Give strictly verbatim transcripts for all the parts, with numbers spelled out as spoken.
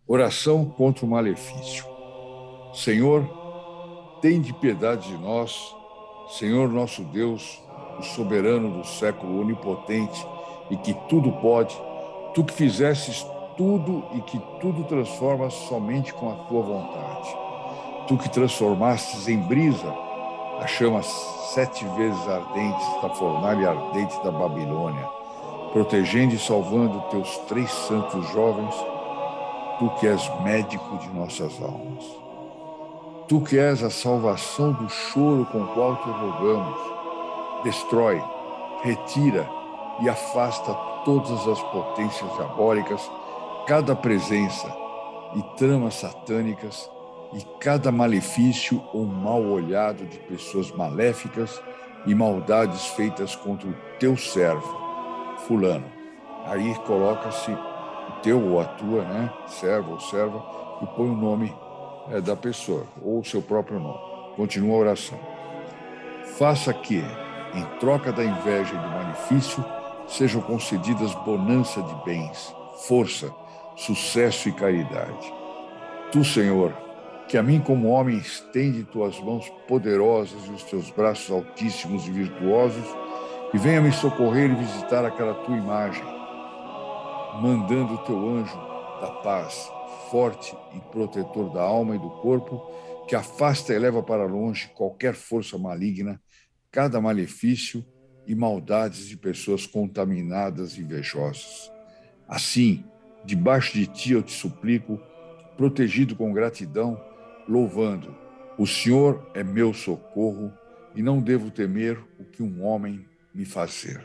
Oração contra o malefício. Senhor, tende piedade de nós, Senhor nosso Deus, o soberano do século, onipotente e que tudo pode, tu que fizestes tudo e que tudo transformas somente com a tua vontade. Tu que transformastes em brisa as chamas sete vezes ardentes da fornalha ardente da Babilônia, protegendo e salvando teus três santos jovens, tu que és médico de nossas almas. Tu que és a salvação do choro com o qual te rogamos, destrói, retira e afasta todas as potências diabólicas, cada presença e tramas satânicas e cada malefício ou mal olhado de pessoas maléficas e maldades feitas contra o teu servo, fulano. Aí coloca-se o teu ou a tua, né, servo ou serva, e põe o nome é, da pessoa, ou o seu próprio nome. Continua a oração. Faça que, em troca da inveja e do malefício, sejam concedidas bonança de bens, força, sucesso e caridade. Tu, Senhor, que a mim como homem estende tuas mãos poderosas e os teus braços altíssimos e virtuosos, e venha me socorrer e visitar aquela tua imagem, mandando o teu anjo da paz, forte e protetor da alma e do corpo, que afasta e leva para longe qualquer força maligna, cada malefício e maldades de pessoas contaminadas e invejosas. Assim, debaixo de ti eu te suplico, protegido com gratidão, louvando: o Senhor é meu socorro e não devo temer o que um homem me fazer.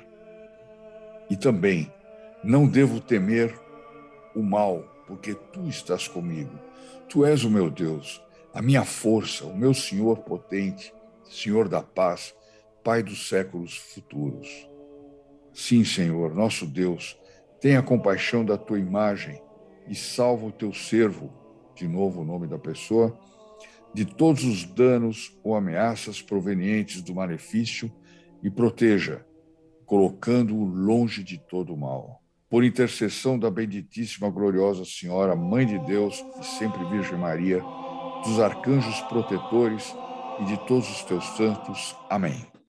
E também não devo temer o mal, porque tu estás comigo. Tu és o meu Deus, a minha força, o meu Senhor potente, Senhor da paz, Pai dos séculos futuros. Sim, Senhor, nosso Deus, tenha compaixão da tua imagem e salva o teu servo, de novo o nome da pessoa, de todos os danos ou ameaças provenientes do malefício e proteja, colocando-o longe de todo o mal. Por intercessão da benditíssima gloriosa Senhora, Mãe de Deus e sempre Virgem Maria, dos arcanjos protetores e de todos os teus santos. Amém.